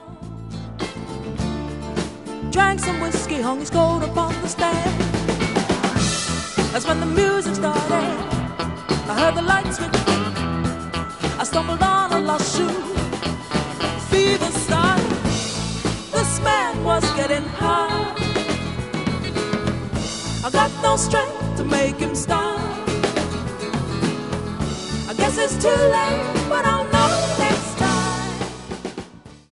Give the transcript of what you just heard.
Drank some whiskey, hung his coat upon the stand. That's when the music started. I heard the lights switch. I stumbled on a lost shoe. Fever started. This man was getting high. I got no strength to make him stop. I guess it's too late, but